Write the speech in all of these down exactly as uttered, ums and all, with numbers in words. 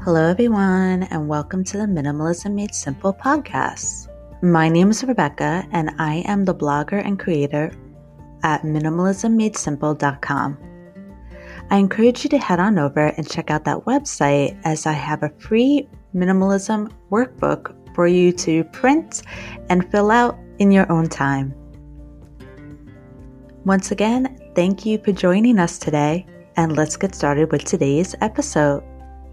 Hello, everyone, and welcome to the Minimalism Made Simple podcast. My name is Rebecca, and I am the blogger and creator at minimalism made simple dot com. I encourage you to head on over and check out that website, as I have a free minimalism workbook for you to print and fill out in your own time. Once again, thank you for joining us today, and let's get started with today's episode.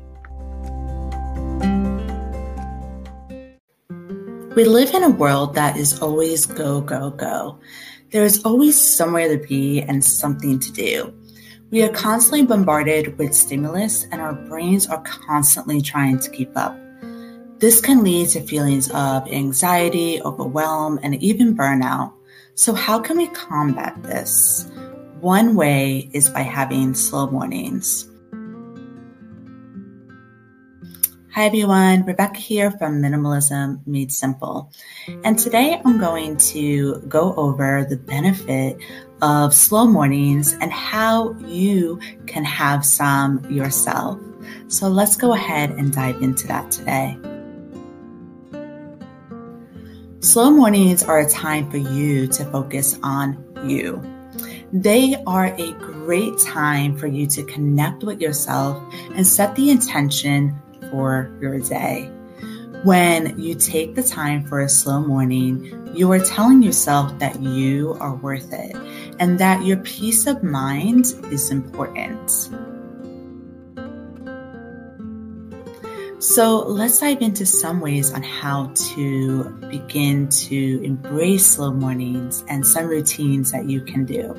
We live in a world that is always go, go, go. There is always somewhere to be and something to do. We are constantly bombarded with stimulus, and our brains are constantly trying to keep up. This can lead to feelings of anxiety, overwhelm, and even burnout. So how can we combat this? One way is by having slow mornings. Hi everyone, Rebecca here from Minimalism Made Simple. And today I'm going to go over the benefit of slow mornings and how you can have some yourself. So let's go ahead and dive into that today. Slow mornings are a time for you to focus on you. They are a great time for you to connect with yourself and set the intention for your day. When you take the time for a slow morning, you are telling yourself that you are worth it and that your peace of mind is important. So let's dive into some ways on how to begin to embrace slow mornings and some routines that you can do.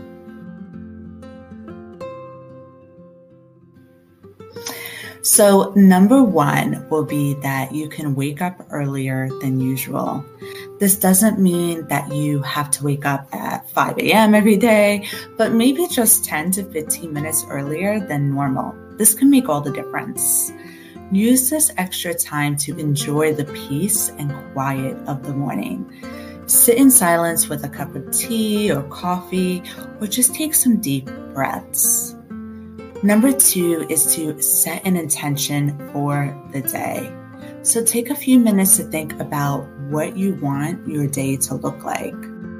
So number one will be that you can wake up earlier than usual. This doesn't mean that you have to wake up at five a.m. every day, but maybe just ten to fifteen minutes earlier than normal. This can make all the difference. Use this extra time to enjoy the peace and quiet of the morning. Sit in silence with a cup of tea or coffee, or just take some deep breaths. Number two is to set an intention for the day. So take a few minutes to think about what you want your day to look like.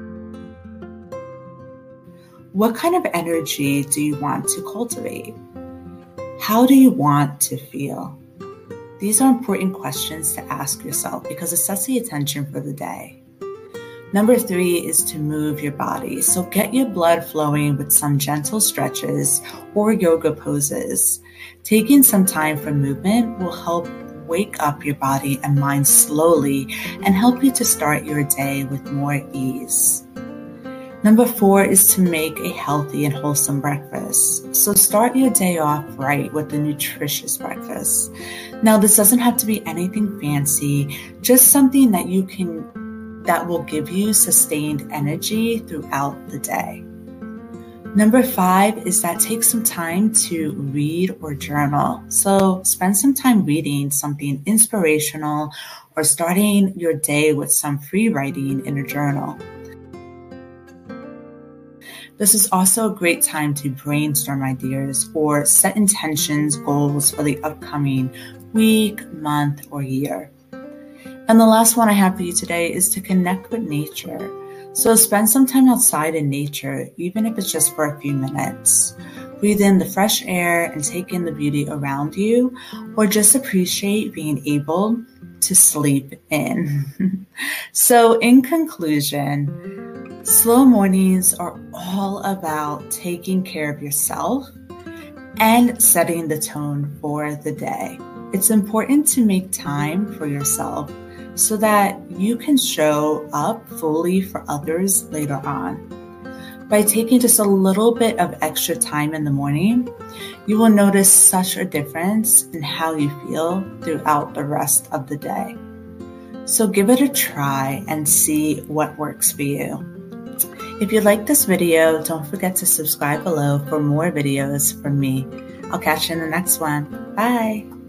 What kind of energy do you want to cultivate? How do you want to feel? These are important questions to ask yourself because it sets the intention for the day. Number three is to move your body. So get your blood flowing with some gentle stretches or yoga poses. Taking some time for movement will help wake up your body and mind slowly and help you to start your day with more ease. Number four is to make a healthy and wholesome breakfast. So start your day off right with a nutritious breakfast. Now, this doesn't have to be anything fancy, just something that you can that will give you sustained energy throughout the day. Number five is that take some time to read or journal. So spend some time reading something inspirational or starting your day with some free writing in a journal. This is also a great time to brainstorm ideas or set intentions, goals for the upcoming week, month, or year. And the last one I have for you today is to connect with nature. So spend some time outside in nature, even if it's just for a few minutes. Breathe in the fresh air and take in the beauty around you, or just appreciate being able to sleep in. So in conclusion, slow mornings are all about taking care of yourself and setting the tone for the day. It's important to make time for yourself so that you can show up fully for others later on. By taking just a little bit of extra time in the morning, you will notice such a difference in how you feel throughout the rest of the day. So give it a try and see what works for you. If you like this video, don't forget to subscribe below for more videos from me. I'll catch you in the next one. Bye.